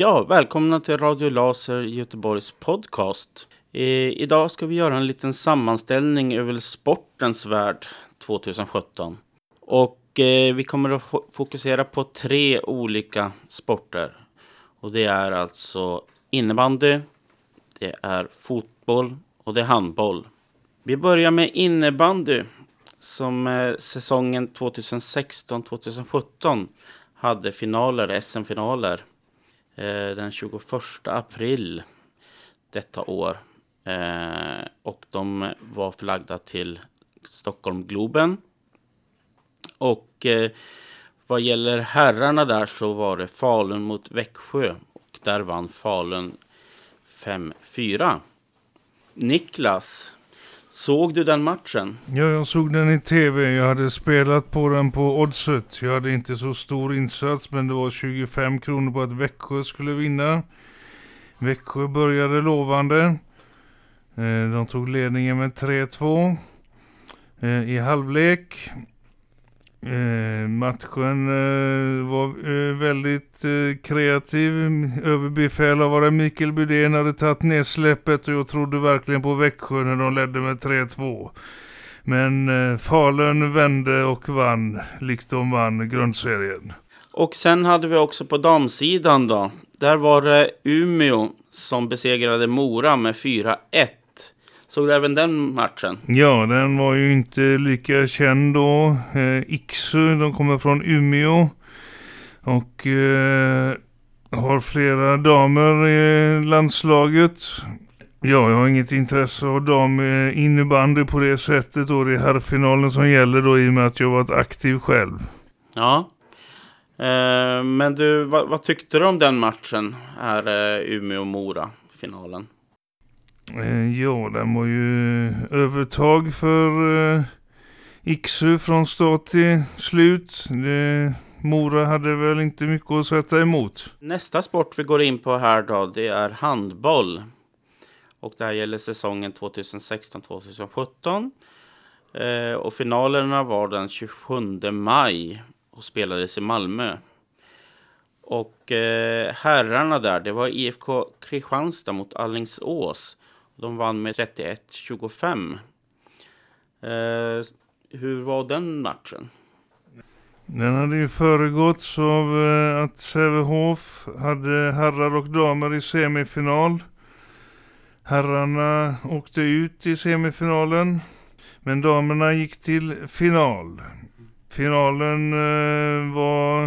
Ja, välkomna till Radio Laser Göteborgs podcast. Idag ska vi göra en liten sammanställning över sportens värld 2017. Och vi kommer att fokusera på 3 olika sporter. Och det är alltså innebandy, det är fotboll och det är handboll. Vi börjar med innebandy som säsongen 2016-2017 hade finaler, SM-finaler. Den 21 april detta år. Och de var förlagda till Stockholm Globen. Och vad gäller herrarna där så var det Falun mot Växjö. Och där vann Falun 5-4. Niklas, såg du den matchen? Ja, jag såg den i tv. Jag hade spelat på den på Oddset. Jag hade inte så stor insats, men det var 25 kronor på att Växjö skulle vinna. Växjö började lovande. De tog ledningen med 3-2 i halvlek. Matchen var väldigt kreativ. Överbefälhavare Mikael Bydén hade tagit ner släppet och jag trodde verkligen på Växjö när de ledde med 3-2. Men Falun vände och vann, likt de vann grundserien. Och sen hade vi också på damsidan då. Där var det Umeå som besegrade Mora med 4-1. Såg du även den matchen? Ja, den var ju inte lika känd då. Iksu, de kommer från Umeå. Och har flera damer i landslaget. Ja, jag har inget intresse av innebandy på det sättet. Och det är herrfinalen som gäller då i och med att jag varit aktiv själv. Ja. Men du, vad tyckte du om den matchen här Umeå-Mora-finalen? Ja, den var ju övertag för Iksu från start till slut. Mora hade väl inte mycket att sätta emot. Nästa sport vi går in på här då, det är handboll. Och det här gäller säsongen 2016-2017. Och finalerna var den 27 maj och spelades i Malmö. Och herrarna där, det var IFK Kristianstad mot Alingsås. De vann med 31-25. Hur var den matchen? Den hade ju föregåtts av att Sävehof hade herrar och damer i semifinal. Herrarna åkte ut i semifinalen, men damerna gick till final. Finalen var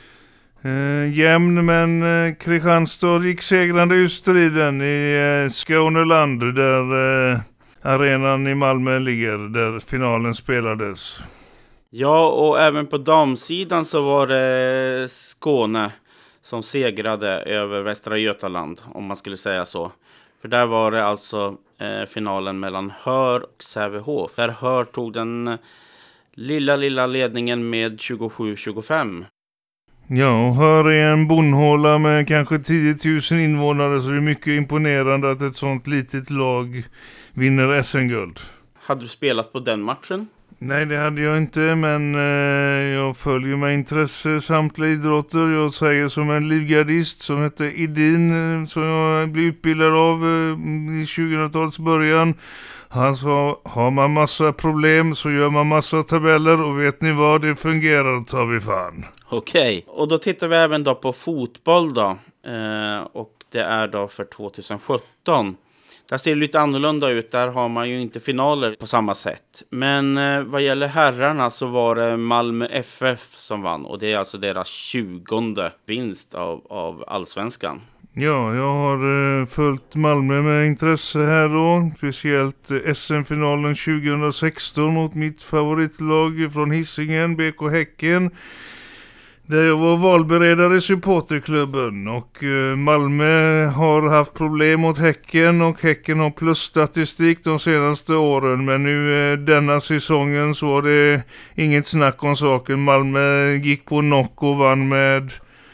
jämn, men Kristianstad gick segrande ur striden i Skåneland där arenan i Malmö ligger, där finalen spelades. Ja, och även på damsidan så var det Skåne som segrade över Västra Götaland, om man skulle säga så. För där var det alltså finalen mellan Hör och Sävehof. Där Hör tog den lilla ledningen med 27-25. Ja, och Hör är en bondhåla med kanske 10 000 invånare, så det är mycket imponerande att ett sånt litet lag vinner SM-guld. Hade du spelat på den matchen? Nej, det hade jag inte, men jag följer med intresse samtliga idrotter. Jag säger som en livgardist som heter Idin, som jag blev utbildad av i 2000-talets början. Han sa, har man massa problem så gör man massa tabeller, och vet ni vad, det fungerar, tar vi fan. Okej, och då tittar vi även då på fotboll då. Och det är då för 2017. Där ser det lite annorlunda ut. Där har man ju inte finaler på samma sätt. Men vad gäller herrarna så var det Malmö FF som vann. Och det är alltså deras 20:e vinst av allsvenskan. Ja, jag har följt Malmö med intresse här då. Speciellt SM-finalen 2016 mot mitt favoritlag från Hisingen, BK Häcken. Där jag var valberedare i supporterklubben, och Malmö har haft problem mot Häcken, och Häcken har plusstatistik de senaste åren. Men nu denna säsongen så var det inget snack om saken. Malmö gick på knock och vann med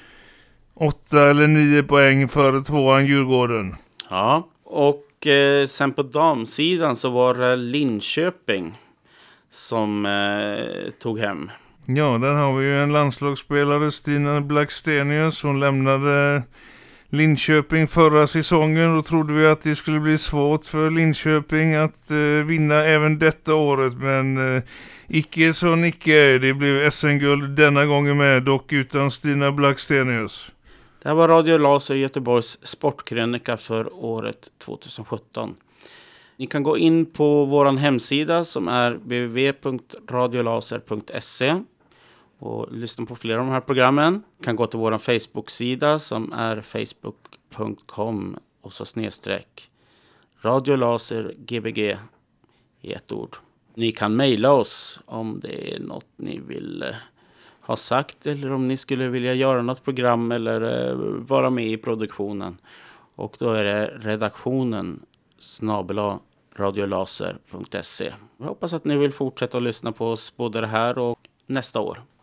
8 eller 9 poäng före 2an Djurgården. Ja, och sen på damsidan så var det Linköping som tog hem. Ja, där har vi ju en landslagsspelare, Stina Blackstenius. Hon lämnade Linköping förra säsongen. Då trodde vi att det skulle bli svårt för Linköping att vinna även detta året. Men icke så nicke. Det blev SM-guld denna gången med, dock utan Stina Blackstenius. Det här var Radio Laser Göteborgs sportkrönika för året 2017. Ni kan gå in på vår hemsida som är www.radiolaser.se och lyssna på flera av de här programmen. Ni kan gå till vår Facebook-sida som är facebook.com och så snedstreck radiolasergbg i ett ord. Ni kan mejla oss om det är något ni vill ha sagt eller om ni skulle vilja göra något program eller vara med i produktionen. Och då är det redaktionen@radiolaser.se. Jag hoppas att ni vill fortsätta att lyssna på oss både det här och nästa år.